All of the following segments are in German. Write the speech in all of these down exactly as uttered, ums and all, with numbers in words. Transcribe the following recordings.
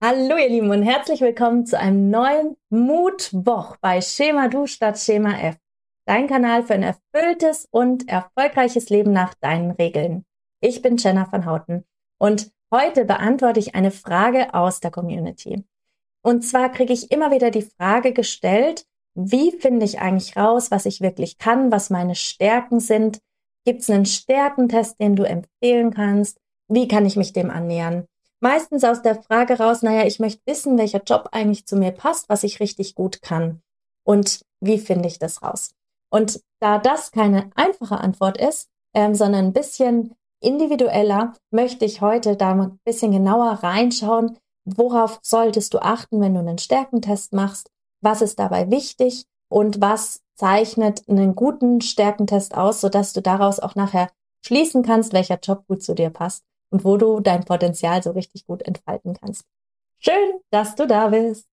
Hallo ihr Lieben und herzlich willkommen zu einem neuen Mutwoch bei Schema Du statt Schema F. Dein Kanal für ein erfülltes und erfolgreiches Leben nach deinen Regeln. Ich bin Jenna van Houten und heute beantworte ich eine Frage aus der Community. Und zwar kriege ich immer wieder die Frage gestellt, wie finde ich eigentlich raus, was ich wirklich kann, was meine Stärken sind? Gibt es einen Stärkentest, den du empfehlen kannst? Wie kann ich mich dem annähern? Meistens aus der Frage raus, naja, ich möchte wissen, welcher Job eigentlich zu mir passt, was ich richtig gut kann. Und wie finde ich das raus? Und da das keine einfache Antwort ist, ähm, sondern ein bisschen individueller, möchte ich heute da mal ein bisschen genauer reinschauen, worauf solltest du achten, wenn du einen Stärkentest machst, was ist dabei wichtig und was zeichnet einen guten Stärkentest aus, sodass du daraus auch nachher schließen kannst, welcher Job gut zu dir passt und wo du dein Potenzial so richtig gut entfalten kannst. Schön, dass du da bist.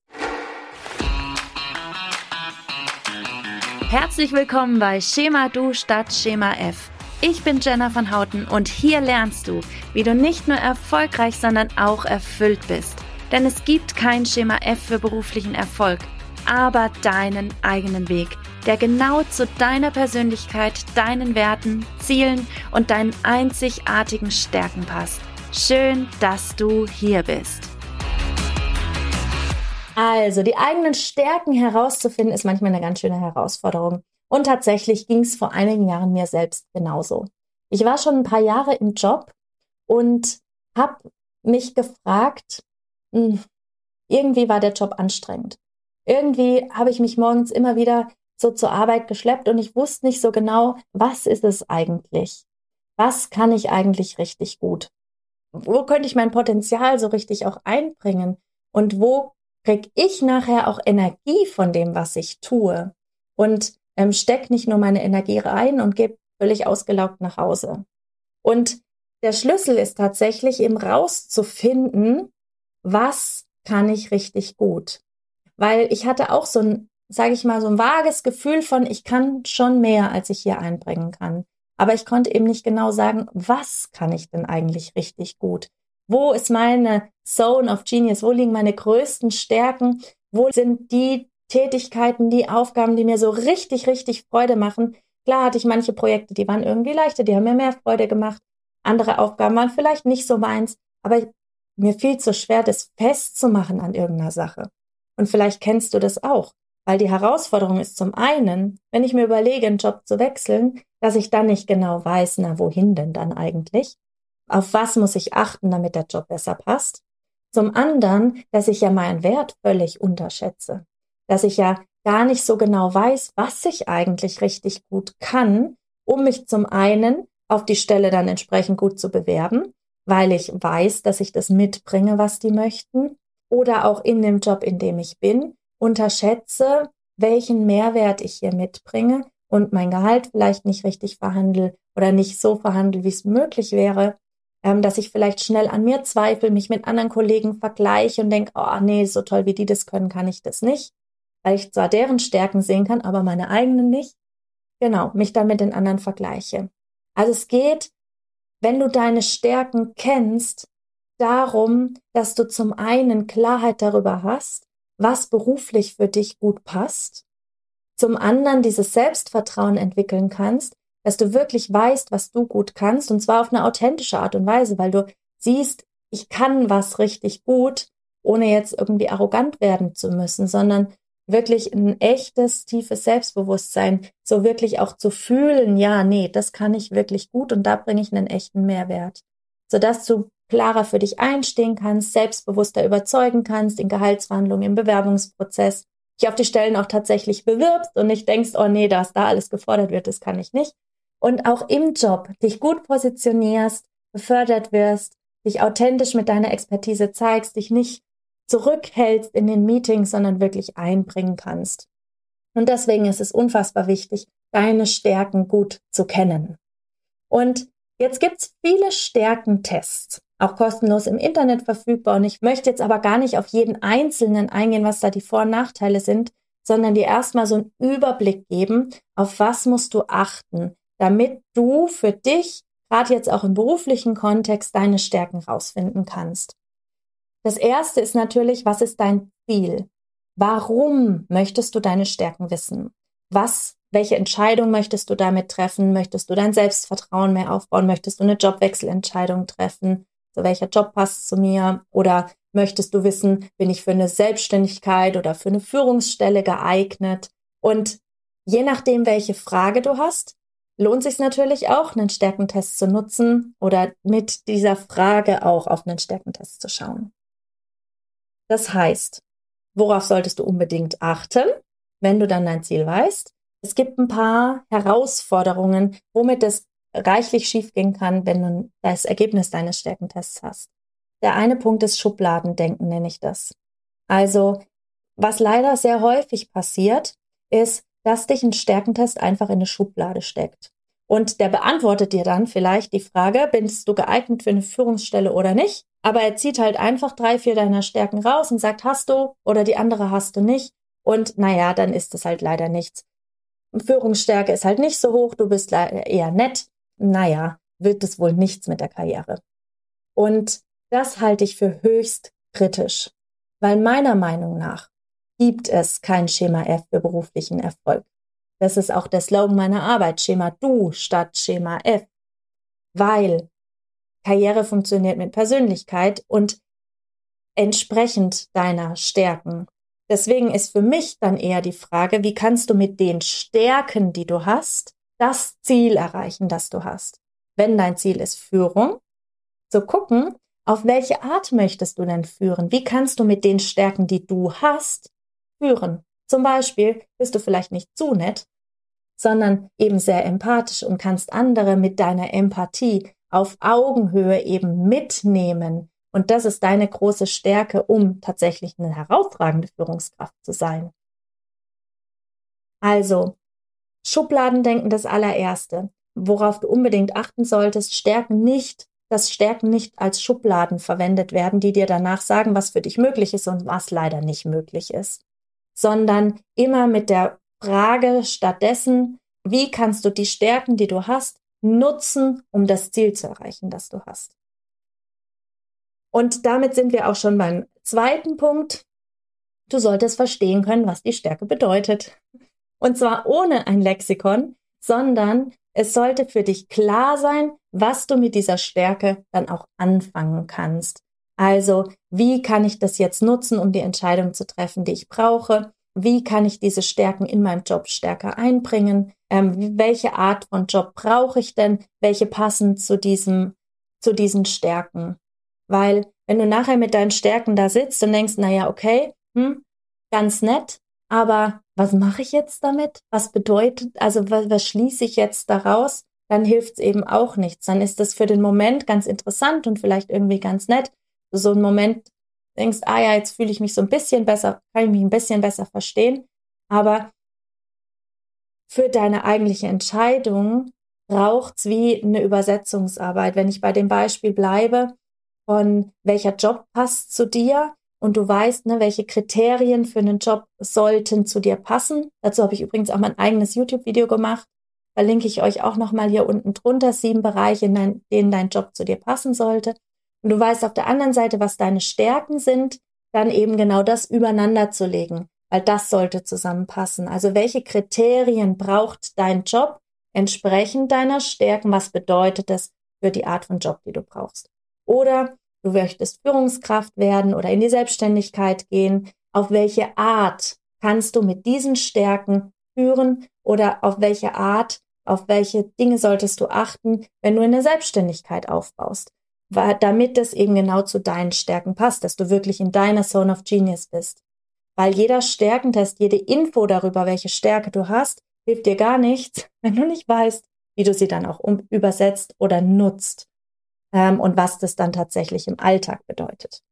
Herzlich willkommen bei Schema Du statt Schema F. Ich bin Jenna van Houten und hier lernst du, wie du nicht nur erfolgreich, sondern auch erfüllt bist. Denn es gibt kein Schema F für beruflichen Erfolg, aber deinen eigenen Weg, der genau zu deiner Persönlichkeit, deinen Werten, Zielen und deinen einzigartigen Stärken passt. Schön, dass du hier bist. Also, die eigenen Stärken herauszufinden, ist manchmal eine ganz schöne Herausforderung. Und tatsächlich ging es vor einigen Jahren mir selbst genauso. Ich war schon ein paar Jahre im Job und habe mich gefragt, mh, irgendwie war der Job anstrengend. Irgendwie habe ich mich morgens immer wieder so zur Arbeit geschleppt und ich wusste nicht so genau, was ist es eigentlich? Was kann ich eigentlich richtig gut? Wo könnte ich mein Potenzial so richtig auch einbringen? Und wo kriege ich nachher auch Energie von dem, was ich tue? Und ähm, steck nicht nur meine Energie rein und gebe völlig ausgelaugt nach Hause. Und der Schlüssel ist tatsächlich eben rauszufinden, was kann ich richtig gut? Weil ich hatte auch so ein, sage ich mal, so ein vages Gefühl von, ich kann schon mehr, als ich hier einbringen kann. Aber ich konnte eben nicht genau sagen, was kann ich denn eigentlich richtig gut? Wo ist meine Zone of Genius? Wo liegen meine größten Stärken? Wo sind die Tätigkeiten, die Aufgaben, die mir so richtig, richtig Freude machen? Klar hatte ich manche Projekte, die waren irgendwie leichter, die haben mir mehr Freude gemacht. Andere Aufgaben waren vielleicht nicht so meins, aber mir fiel es so schwer, das festzumachen an irgendeiner Sache. Und vielleicht kennst du das auch, weil die Herausforderung ist zum einen, wenn ich mir überlege, einen Job zu wechseln, dass ich dann nicht genau weiß, na, wohin denn dann eigentlich? Auf was muss ich achten, damit der Job besser passt? Zum anderen, dass ich ja meinen Wert völlig unterschätze. Dass ich ja gar nicht so genau weiß, was ich eigentlich richtig gut kann, um mich zum einen auf die Stelle dann entsprechend gut zu bewerben, weil ich weiß, dass ich das mitbringe, was die möchten, oder auch in dem Job, in dem ich bin, unterschätze, welchen Mehrwert ich hier mitbringe und mein Gehalt vielleicht nicht richtig verhandle oder nicht so verhandle, wie es möglich wäre, ähm, dass ich vielleicht schnell an mir zweifle, mich mit anderen Kollegen vergleiche und denke, oh nee, so toll wie die das können, kann ich das nicht, weil ich zwar deren Stärken sehen kann, aber meine eigenen nicht. Genau, mich dann mit den anderen vergleiche. Also es geht, wenn du deine Stärken kennst, darum, dass du zum einen Klarheit darüber hast, was beruflich für dich gut passt, zum anderen dieses Selbstvertrauen entwickeln kannst, dass du wirklich weißt, was du gut kannst, und zwar auf eine authentische Art und Weise, weil du siehst, ich kann was richtig gut, ohne jetzt irgendwie arrogant werden zu müssen, sondern wirklich ein echtes, tiefes Selbstbewusstsein, so wirklich auch zu fühlen, ja, nee, das kann ich wirklich gut und da bringe ich einen echten Mehrwert, sodass du klarer für dich einstehen kannst, selbstbewusster überzeugen kannst, in Gehaltsverhandlungen, im Bewerbungsprozess, dich auf die Stellen auch tatsächlich bewirbst und nicht denkst, oh nee, dass da alles gefordert wird, das kann ich nicht. Und auch im Job dich gut positionierst, befördert wirst, dich authentisch mit deiner Expertise zeigst, dich nicht zurückhältst in den Meetings, sondern wirklich einbringen kannst. Und deswegen ist es unfassbar wichtig, deine Stärken gut zu kennen. Und jetzt gibt's viele Stärkentests, auch kostenlos im Internet verfügbar. Und ich möchte jetzt aber gar nicht auf jeden einzelnen eingehen, was da die Vor- und Nachteile sind, sondern dir erstmal so einen Überblick geben, auf was musst du achten, damit du für dich, gerade jetzt auch im beruflichen Kontext, deine Stärken rausfinden kannst. Das erste ist natürlich, was ist dein Ziel? Warum möchtest du deine Stärken wissen? Was, welche Entscheidung möchtest du damit treffen? Möchtest du dein Selbstvertrauen mehr aufbauen? Möchtest du eine Jobwechselentscheidung treffen? So, welcher Job passt zu mir? Oder möchtest du wissen, bin ich für eine Selbstständigkeit oder für eine Führungsstelle geeignet? Und je nachdem, welche Frage du hast, lohnt sich natürlich auch, einen Stärkentest zu nutzen oder mit dieser Frage auch auf einen Stärkentest zu schauen. Das heißt, worauf solltest du unbedingt achten, wenn du dann dein Ziel weißt? Es gibt ein paar Herausforderungen, womit es reichlich schiefgehen kann, wenn du das Ergebnis deines Stärkentests hast. Der eine Punkt ist Schubladendenken, nenne ich das. Also, was leider sehr häufig passiert, ist, dass dich ein Stärkentest einfach in eine Schublade steckt. Und der beantwortet dir dann vielleicht die Frage, bist du geeignet für eine Führungsstelle oder nicht? Aber er zieht halt einfach drei, vier deiner Stärken raus und sagt, hast du, oder die andere hast du nicht. Und naja, dann ist es halt leider nichts. Führungsstärke ist halt nicht so hoch, du bist eher nett. Naja, wird es wohl nichts mit der Karriere. Und das halte ich für höchst kritisch, weil meiner Meinung nach gibt es kein Schema F für beruflichen Erfolg. Das ist auch der Slogan meiner Arbeit, Schema Du statt Schema F, weil Karriere funktioniert mit Persönlichkeit und entsprechend deiner Stärken. Deswegen ist für mich dann eher die Frage, wie kannst du mit den Stärken, die du hast, das Ziel erreichen, das du hast. Wenn dein Ziel ist Führung, so gucken, auf welche Art möchtest du denn führen? Wie kannst du mit den Stärken, die du hast, führen? Zum Beispiel bist du vielleicht nicht zu nett, sondern eben sehr empathisch und kannst andere mit deiner Empathie auf Augenhöhe eben mitnehmen. Und das ist deine große Stärke, um tatsächlich eine herausragende Führungskraft zu sein. Also, Schubladendenken das allererste. Worauf du unbedingt achten solltest, Stärken nicht, dass Stärken nicht als Schubladen verwendet werden, die dir danach sagen, was für dich möglich ist und was leider nicht möglich ist. Sondern immer mit der Frage stattdessen, wie kannst du die Stärken, die du hast, nutzen, um das Ziel zu erreichen, das du hast. Und damit sind wir auch schon beim zweiten Punkt. Du solltest verstehen können, was die Stärke bedeutet. Und zwar ohne ein Lexikon, sondern es sollte für dich klar sein, was du mit dieser Stärke dann auch anfangen kannst. Also, wie kann ich das jetzt nutzen, um die Entscheidung zu treffen, die ich brauche? Wie kann ich diese Stärken in meinem Job stärker einbringen? Ähm, welche Art von Job brauche ich denn? Welche passen zu diesem, zu diesen Stärken? Weil, wenn du nachher mit deinen Stärken da sitzt und denkst, naja, okay, hm, ganz nett, aber was mache ich jetzt damit? Was bedeutet, also was, was schließe ich jetzt daraus? Dann hilft es eben auch nichts. Dann ist das für den Moment ganz interessant und vielleicht irgendwie ganz nett. So ein Moment denkst, ah ja, jetzt fühle ich mich so ein bisschen besser, kann ich mich ein bisschen besser verstehen. Aber für deine eigentliche Entscheidung braucht's wie eine Übersetzungsarbeit. Wenn ich bei dem Beispiel bleibe, von welcher Job passt zu dir und du weißt, ne, welche Kriterien für einen Job sollten zu dir passen. Dazu habe ich übrigens auch mein eigenes YouTube-Video gemacht. Verlinke ich euch auch nochmal hier unten drunter, sieben Bereiche, in denen dein Job zu dir passen sollte. Und du weißt auf der anderen Seite, was deine Stärken sind, dann eben genau das übereinander zu legen, weil das sollte zusammenpassen. Also welche Kriterien braucht dein Job entsprechend deiner Stärken? Was bedeutet das für die Art von Job, die du brauchst? Oder du möchtest Führungskraft werden oder in die Selbstständigkeit gehen. Auf welche Art kannst du mit diesen Stärken führen oder auf welche Art, auf welche Dinge solltest du achten, wenn du in der Selbstständigkeit aufbaust? Damit das eben genau zu deinen Stärken passt, dass du wirklich in deiner Zone of Genius bist. Weil jeder Stärkentest, jede Info darüber, welche Stärke du hast, hilft dir gar nichts, wenn du nicht weißt, wie du sie dann auch um, übersetzt oder nutzt ähm, und was das dann tatsächlich im Alltag bedeutet.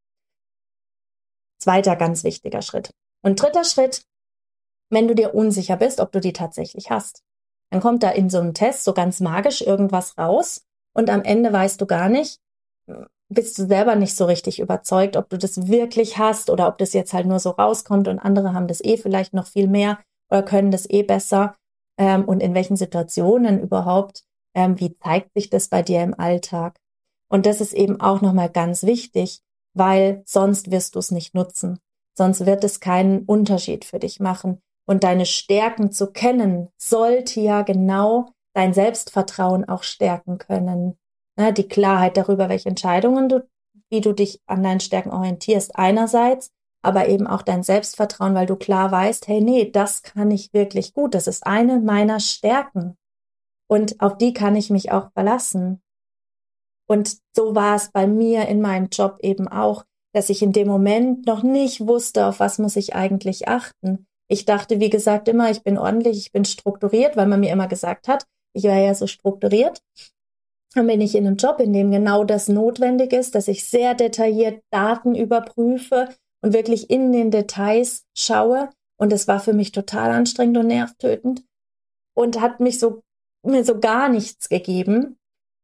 Zweiter ganz wichtiger Schritt. Und dritter Schritt, wenn du dir unsicher bist, ob du die tatsächlich hast. Dann kommt da in so einem Test so ganz magisch irgendwas raus und am Ende weißt du gar nicht, bist du selber nicht so richtig überzeugt, ob du das wirklich hast oder ob das jetzt halt nur so rauskommt und andere haben das eh vielleicht noch viel mehr oder können das eh besser ähm, und in welchen Situationen überhaupt, ähm, wie zeigt sich das bei dir im Alltag? Und das ist eben auch nochmal ganz wichtig. weil sonst wirst du es nicht nutzen. Sonst wird es keinen Unterschied für dich machen. Und deine Stärken zu kennen, sollte ja genau dein Selbstvertrauen auch stärken können. Ja, die Klarheit darüber, welche Entscheidungen du, wie du dich an deinen Stärken orientierst, einerseits, aber eben auch dein Selbstvertrauen, weil du klar weißt, hey, nee, das kann ich wirklich gut. Das ist eine meiner Stärken. Und auf die kann ich mich auch verlassen. Und so war es bei mir in meinem Job eben auch, dass ich in dem Moment noch nicht wusste, auf was muss ich eigentlich achten. Ich dachte, wie gesagt, immer, ich bin ordentlich, ich bin strukturiert, weil man mir immer gesagt hat, ich war ja so strukturiert. Dann bin ich in einem Job, in dem genau das notwendig ist, dass ich sehr detailliert Daten überprüfe und wirklich in den Details schaue. Und es war für mich total anstrengend und nervtötend und hat mich so, mir so gar nichts gegeben.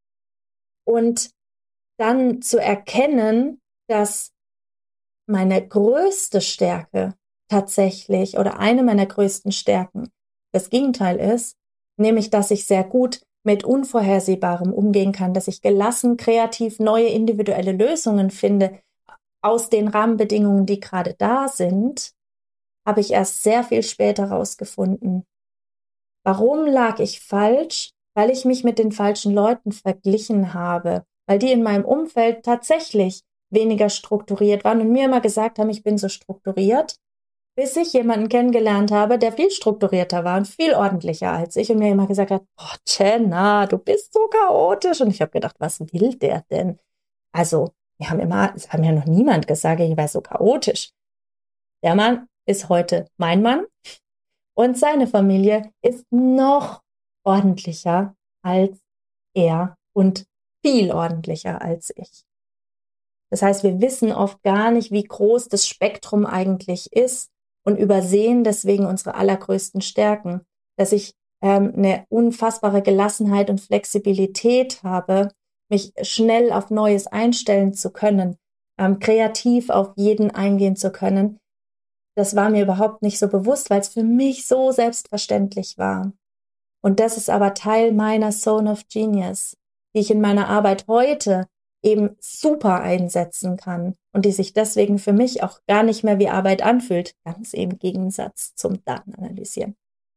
Und dann zu erkennen, dass meine größte Stärke tatsächlich oder eine meiner größten Stärken das Gegenteil ist, nämlich, dass ich sehr gut mit Unvorhersehbarem umgehen kann, dass ich gelassen, kreativ neue individuelle Lösungen finde aus den Rahmenbedingungen, die gerade da sind, habe ich erst sehr viel später rausgefunden. Warum lag ich falsch? Weil ich mich mit den falschen Leuten verglichen habe, weil die in meinem Umfeld tatsächlich weniger strukturiert waren und mir immer gesagt haben, ich bin so strukturiert, bis ich jemanden kennengelernt habe, der viel strukturierter war und viel ordentlicher als ich und mir immer gesagt hat, oh Jenna, du bist so chaotisch. Und ich habe gedacht, was will der denn? Also, wir haben immer, es hat mir noch niemand gesagt, ich war so chaotisch. Der Mann ist heute mein Mann und seine Familie ist noch ordentlicher als er und viel ordentlicher als ich. Das heißt, wir wissen oft gar nicht, wie groß das Spektrum eigentlich ist und übersehen deswegen unsere allergrößten Stärken. Dass ich ähm, eine unfassbare Gelassenheit und Flexibilität habe, mich schnell auf Neues einstellen zu können, ähm, kreativ auf jeden eingehen zu können. Das war mir überhaupt nicht so bewusst, weil es für mich so selbstverständlich war. Und das ist aber Teil meiner Zone of Genius, die ich in meiner Arbeit heute eben super einsetzen kann und die sich deswegen für mich auch gar nicht mehr wie Arbeit anfühlt, ganz im Gegensatz zum Datenanalysieren.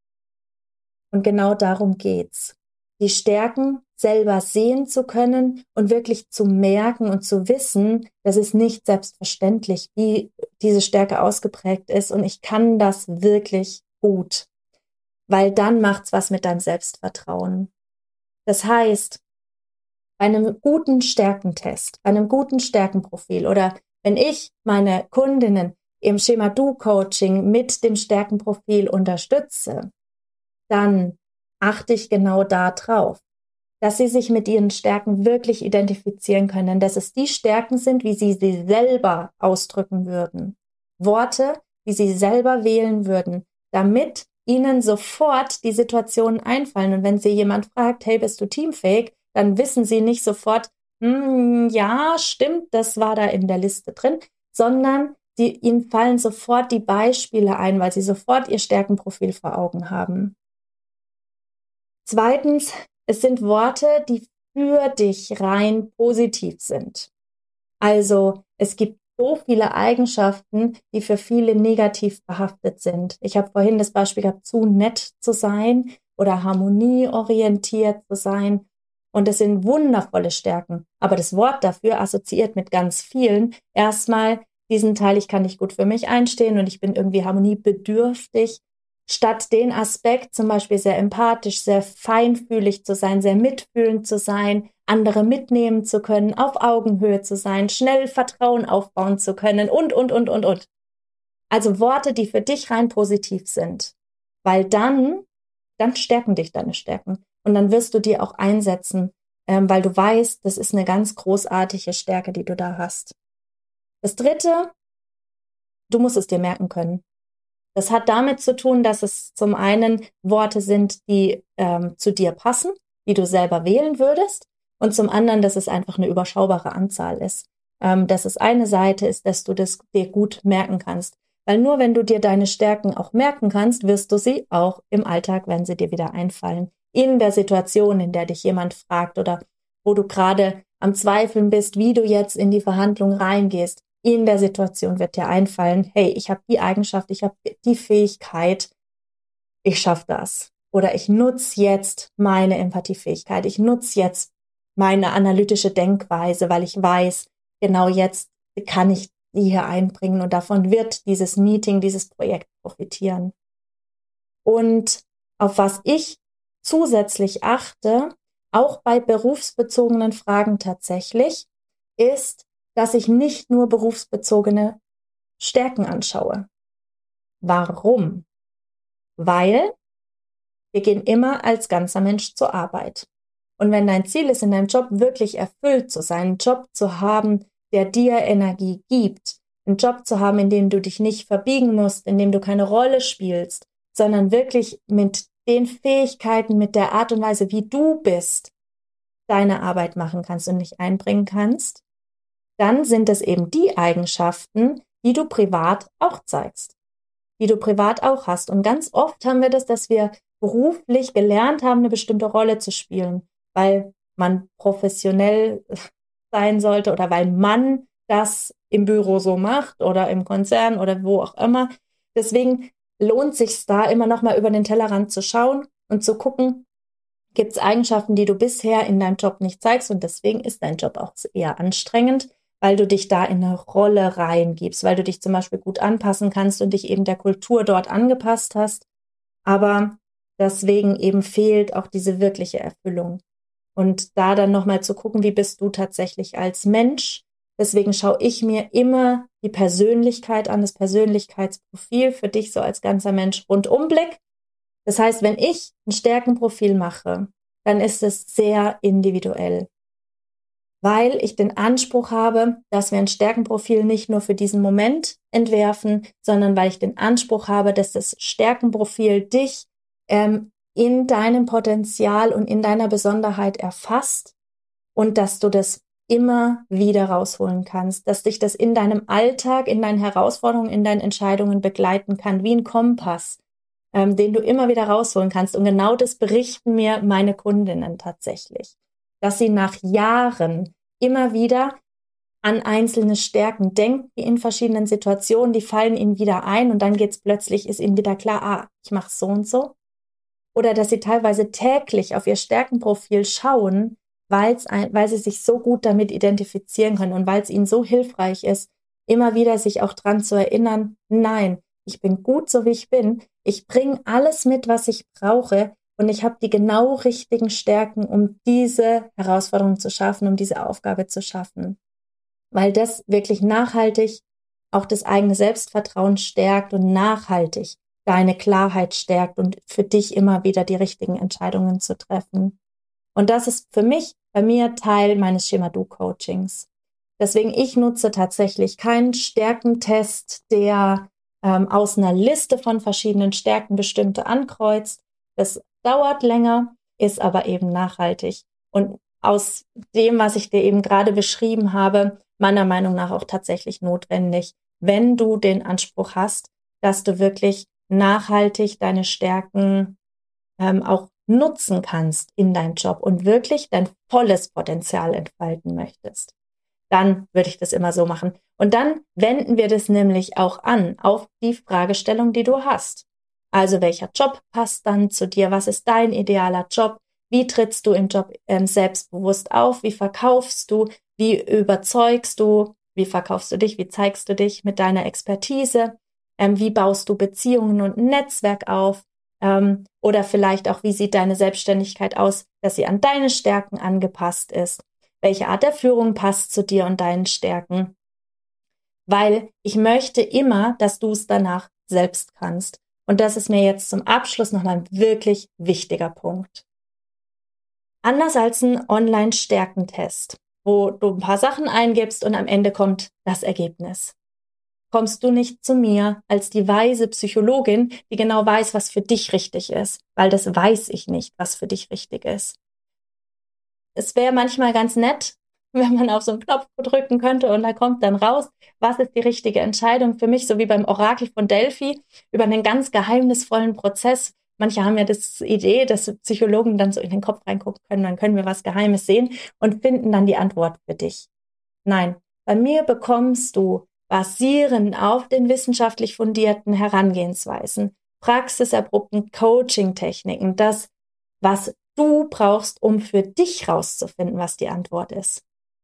Und genau darum geht's. Die Stärken selber sehen zu können und wirklich zu merken und zu wissen, das ist nicht selbstverständlich, wie diese Stärke ausgeprägt ist und ich kann das wirklich gut, weil dann macht's was mit deinem Selbstvertrauen. Das heißt, bei einem guten Stärkentest, bei einem guten Stärkenprofil oder wenn ich meine Kundinnen im Schema-Du-Coaching mit dem Stärkenprofil unterstütze, dann achte ich genau da drauf, dass sie sich mit ihren Stärken wirklich identifizieren können, dass es die Stärken sind, wie sie sie selber ausdrücken würden. Worte, wie sie selber wählen würden, damit ihnen sofort die Situationen einfallen. Und wenn sie jemand fragt, hey, bist du teamfähig? Dann wissen sie nicht sofort, hm, ja, stimmt, das war da in der Liste drin, sondern die, ihnen fallen sofort die Beispiele ein, weil sie sofort ihr Stärkenprofil vor Augen haben. Zweitens, es sind Worte, die für dich rein positiv sind. Also es gibt so viele Eigenschaften, die für viele negativ behaftet sind. Ich habe vorhin das Beispiel gehabt, zu nett zu sein oder harmonieorientiert zu sein. Und das sind wundervolle Stärken. Aber das Wort dafür assoziiert mit ganz vielen erstmal diesen Teil, ich kann nicht gut für mich einstehen und ich bin irgendwie harmoniebedürftig, statt den Aspekt zum Beispiel sehr empathisch, sehr feinfühlig zu sein, sehr mitfühlend zu sein, andere mitnehmen zu können, auf Augenhöhe zu sein, schnell Vertrauen aufbauen zu können und, und, und, und, und. Also Worte, die für dich rein positiv sind. Weil dann, dann stärken dich deine Stärken. Und dann wirst du die auch einsetzen, ähm, weil du weißt, das ist eine ganz großartige Stärke, die du da hast. Das Dritte, du musst es dir merken können. Das hat damit zu tun, dass es zum einen Worte sind, die ähm, zu dir passen, die du selber wählen würdest, und zum anderen, dass es einfach eine überschaubare Anzahl ist. Ähm, dass es eine Seite ist, dass du das dir gut merken kannst. Weil nur wenn du dir deine Stärken auch merken kannst, wirst du sie auch im Alltag, wenn sie dir wieder einfallen. In der Situation, in der dich jemand fragt oder wo du gerade am Zweifeln bist, wie du jetzt in die Verhandlung reingehst, in der Situation wird dir einfallen, hey, ich habe die Eigenschaft, ich habe die Fähigkeit, ich schaffe das. Oder ich nutze jetzt meine Empathiefähigkeit, ich nutze jetzt meine analytische Denkweise, weil ich weiß, genau jetzt kann ich die hier einbringen und davon wird dieses Meeting, dieses Projekt profitieren. Und auf was ich zusätzlich achte, auch bei berufsbezogenen Fragen tatsächlich, ist, dass ich nicht nur berufsbezogene Stärken anschaue. Warum? Weil wir gehen immer als ganzer Mensch zur Arbeit. Und wenn dein Ziel ist, in deinem Job wirklich erfüllt zu sein, einen Job zu haben, der dir Energie gibt, einen Job zu haben, in dem du dich nicht verbiegen musst, in dem du keine Rolle spielst, sondern wirklich mit den Fähigkeiten, mit der Art und Weise, wie du bist, deine Arbeit machen kannst und dich einbringen kannst, dann sind es eben die Eigenschaften, die du privat auch zeigst, die du privat auch hast. Und ganz oft haben wir das, dass wir beruflich gelernt haben, eine bestimmte Rolle zu spielen, weil man professionell sein sollte oder weil man das im Büro so macht oder im Konzern oder wo auch immer. Deswegen lohnt sich da immer noch mal über den Tellerrand zu schauen und zu gucken, gibt es Eigenschaften, die du bisher in deinem Job nicht zeigst und deswegen ist dein Job auch eher anstrengend, weil du dich da in eine Rolle reingibst, weil du dich zum Beispiel gut anpassen kannst und dich eben der Kultur dort angepasst hast, aber deswegen eben fehlt auch diese wirkliche Erfüllung. Und da dann nochmal zu gucken, wie bist du tatsächlich als Mensch. Deswegen schaue ich mir immer die Persönlichkeit an, das Persönlichkeitsprofil für dich so als ganzer Mensch Rundumblick. Das heißt, wenn ich ein Stärkenprofil mache, dann ist es sehr individuell, weil ich den Anspruch habe, dass wir ein Stärkenprofil nicht nur für diesen Moment entwerfen, sondern weil ich den Anspruch habe, dass das Stärkenprofil dich ähm, in deinem Potenzial und in deiner Besonderheit erfasst und dass du das immer wieder rausholen kannst, dass dich das in deinem Alltag, in deinen Herausforderungen, in deinen Entscheidungen begleiten kann, wie ein Kompass, ähm, den du immer wieder rausholen kannst. Und genau das berichten mir meine Kundinnen tatsächlich, dass sie nach Jahren immer wieder an einzelne Stärken denken in verschiedenen Situationen, die fallen ihnen wieder ein und dann geht's plötzlich, ist ihnen wieder klar, ah, ich mache so und so. Oder dass sie teilweise täglich auf ihr Stärkenprofil schauen, weil's ein, weil sie sich so gut damit identifizieren können und weil es ihnen so hilfreich ist, immer wieder sich auch dran zu erinnern, nein, ich bin gut so wie ich bin, ich bringe alles mit, was ich brauche und ich habe die genau richtigen Stärken, um diese Herausforderung zu schaffen, um diese Aufgabe zu schaffen. Weil das wirklich nachhaltig auch das eigene Selbstvertrauen stärkt und nachhaltig deine Klarheit stärkt und für dich immer wieder die richtigen Entscheidungen zu treffen. Und das ist für mich, bei mir Teil meines Schema-Du-Coachings. Deswegen, ich nutze tatsächlich keinen Stärkentest, der ähm, aus einer Liste von verschiedenen Stärken bestimmte ankreuzt. Das dauert länger, ist aber eben nachhaltig. Und aus dem, was ich dir eben gerade beschrieben habe, meiner Meinung nach auch tatsächlich notwendig, wenn du den Anspruch hast, dass du wirklich nachhaltig deine Stärken ähm, auch nutzen kannst in deinem Job und wirklich dein volles Potenzial entfalten möchtest. Dann würde ich das immer so machen. Und dann wenden wir das nämlich auch an auf die Fragestellung, die du hast. Also welcher Job passt dann zu dir? Was ist dein idealer Job? Wie trittst du im Job ähm, selbstbewusst auf? Wie verkaufst du? Wie überzeugst du? Wie verkaufst du dich? Wie zeigst du dich mit deiner Expertise? Ähm, wie baust du Beziehungen und ein Netzwerk auf? Ähm, oder vielleicht auch, wie sieht deine Selbstständigkeit aus, dass sie an deine Stärken angepasst ist? Welche Art der Führung passt zu dir und deinen Stärken? Weil ich möchte immer, dass du es danach selbst kannst. Und das ist mir jetzt zum Abschluss nochmal ein wirklich wichtiger Punkt. Anders als ein Online-Stärkentest, wo du ein paar Sachen eingibst und am Ende kommt das Ergebnis, kommst du nicht zu mir als die weise Psychologin, die genau weiß, was für dich richtig ist, weil das weiß ich nicht, was für dich richtig ist. Es wäre manchmal ganz nett, wenn man auf so einen Knopf drücken könnte und da kommt dann raus, was ist die richtige Entscheidung für mich, so wie beim Orakel von Delphi, über einen ganz geheimnisvollen Prozess, manche haben ja das Idee, dass Psychologen dann so in den Kopf reingucken können, dann können wir was Geheimes sehen und finden dann die Antwort für dich. Nein, bei mir bekommst du basierend auf den wissenschaftlich fundierten Herangehensweisen, praxiserprobten Coaching-Techniken, das, was du brauchst, um für dich rauszufinden, was die Antwort ist,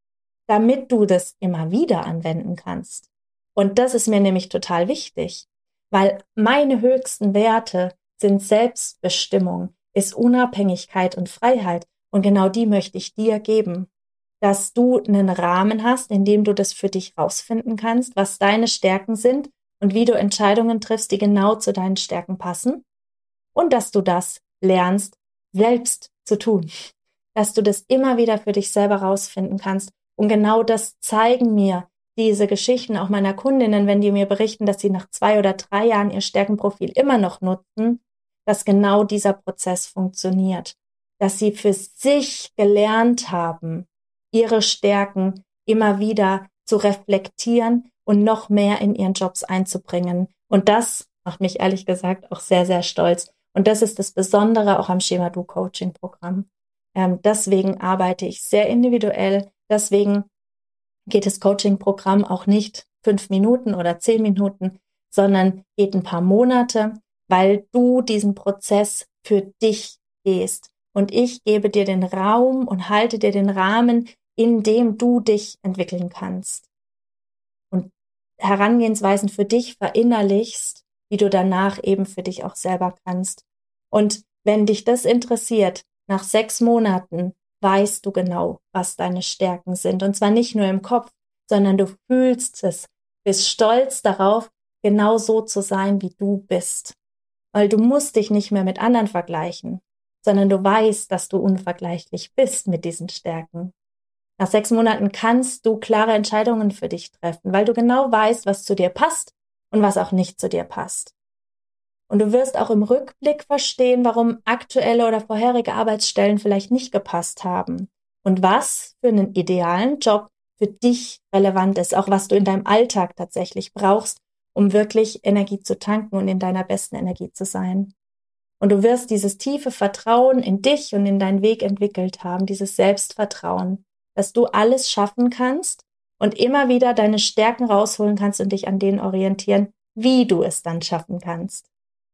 damit du das immer wieder anwenden kannst. Und das ist mir nämlich total wichtig, weil meine höchsten Werte sind Selbstbestimmung, ist Unabhängigkeit und Freiheit. Und genau die möchte ich dir geben, dass du einen Rahmen hast, in dem du das für dich rausfinden kannst, was deine Stärken sind und wie du Entscheidungen triffst, die genau zu deinen Stärken passen. Und dass du das lernst, selbst zu tun. Dass du das immer wieder für dich selber rausfinden kannst. Und genau das zeigen mir diese Geschichten auch meiner Kundinnen, wenn die mir berichten, dass sie nach zwei oder drei Jahren ihr Stärkenprofil immer noch nutzen, dass genau dieser Prozess funktioniert. Dass sie für sich gelernt haben, ihre Stärken immer wieder zu reflektieren und noch mehr in ihren Jobs einzubringen. Und das macht mich ehrlich gesagt auch sehr, sehr stolz. Und das ist das Besondere auch am Schema-Du-Coaching-Programm. Ähm, deswegen arbeite ich sehr individuell. Deswegen geht das Coaching-Programm auch nicht fünf Minuten oder zehn Minuten, sondern geht ein paar Monate, weil du diesen Prozess für dich gehst. Und ich gebe dir den Raum und halte dir den Rahmen, in dem du dich entwickeln kannst. Und Herangehensweisen für dich verinnerlichst, wie du danach eben für dich auch selber kannst. Und wenn dich das interessiert, nach sechs Monaten weißt du genau, was deine Stärken sind. Und zwar nicht nur im Kopf, sondern du fühlst es, bist stolz darauf, genau so zu sein, wie du bist. Weil du musst dich nicht mehr mit anderen vergleichen, sondern du weißt, dass du unvergleichlich bist mit diesen Stärken. Nach sechs Monaten kannst du klare Entscheidungen für dich treffen, weil du genau weißt, was zu dir passt und was auch nicht zu dir passt. Und du wirst auch im Rückblick verstehen, warum aktuelle oder vorherige Arbeitsstellen vielleicht nicht gepasst haben und was für einen idealen Job für dich relevant ist, auch was du in deinem Alltag tatsächlich brauchst, um wirklich Energie zu tanken und in deiner besten Energie zu sein. Und du wirst dieses tiefe Vertrauen in dich und in deinen Weg entwickelt haben, dieses Selbstvertrauen, dass du alles schaffen kannst und immer wieder deine Stärken rausholen kannst und dich an denen orientieren, wie du es dann schaffen kannst.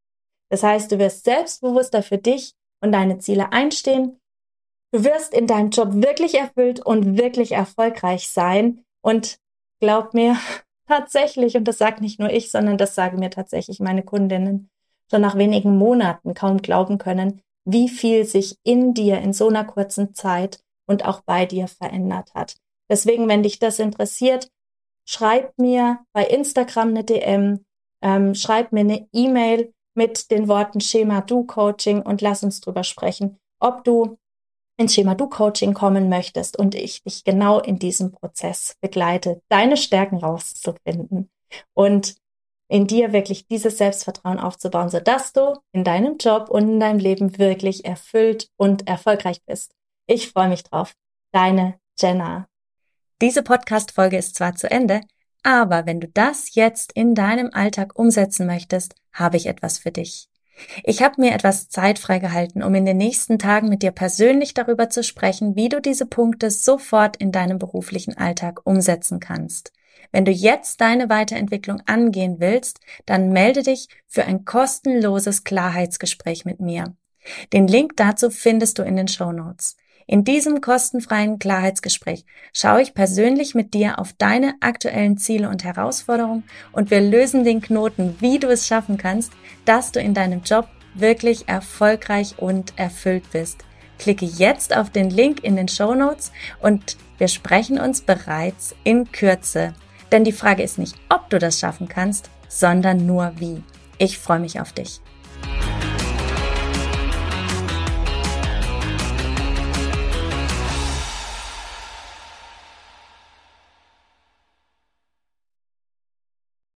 Das heißt, du wirst selbstbewusster für dich und deine Ziele einstehen. Du wirst in deinem Job wirklich erfüllt und wirklich erfolgreich sein. Und glaub mir, tatsächlich, und das sagt nicht nur ich, sondern das sagen mir tatsächlich meine Kundinnen, schon nach wenigen Monaten kaum glauben können, wie viel sich in dir in so einer kurzen Zeit und auch bei dir verändert hat. Deswegen, wenn dich das interessiert, schreib mir bei Instagram eine D M, ähm, schreib mir eine E-Mail mit den Worten Schema-Du-Coaching und lass uns drüber sprechen, ob du ins Schema-Du-Coaching kommen möchtest und ich dich genau in diesem Prozess begleite, deine Stärken rauszufinden und in dir wirklich dieses Selbstvertrauen aufzubauen, sodass du in deinem Job und in deinem Leben wirklich erfüllt und erfolgreich bist. Ich freue mich drauf. Deine Jenna. Diese Podcast-Folge ist zwar zu Ende, aber wenn du das jetzt in deinem Alltag umsetzen möchtest, habe ich etwas für dich. Ich habe mir etwas Zeit freigehalten, um in den nächsten Tagen mit dir persönlich darüber zu sprechen, wie du diese Punkte sofort in deinem beruflichen Alltag umsetzen kannst. Wenn du jetzt deine Weiterentwicklung angehen willst, dann melde dich für ein kostenloses Klarheitsgespräch mit mir. Den Link dazu findest du in den Shownotes. In diesem kostenfreien Klarheitsgespräch schaue ich persönlich mit dir auf deine aktuellen Ziele und Herausforderungen und wir lösen den Knoten, wie du es schaffen kannst, dass du in deinem Job wirklich erfolgreich und erfüllt bist. Klicke jetzt auf den Link in den Shownotes und wir sprechen uns bereits in Kürze. Denn die Frage ist nicht, ob du das schaffen kannst, sondern nur wie. Ich freue mich auf dich.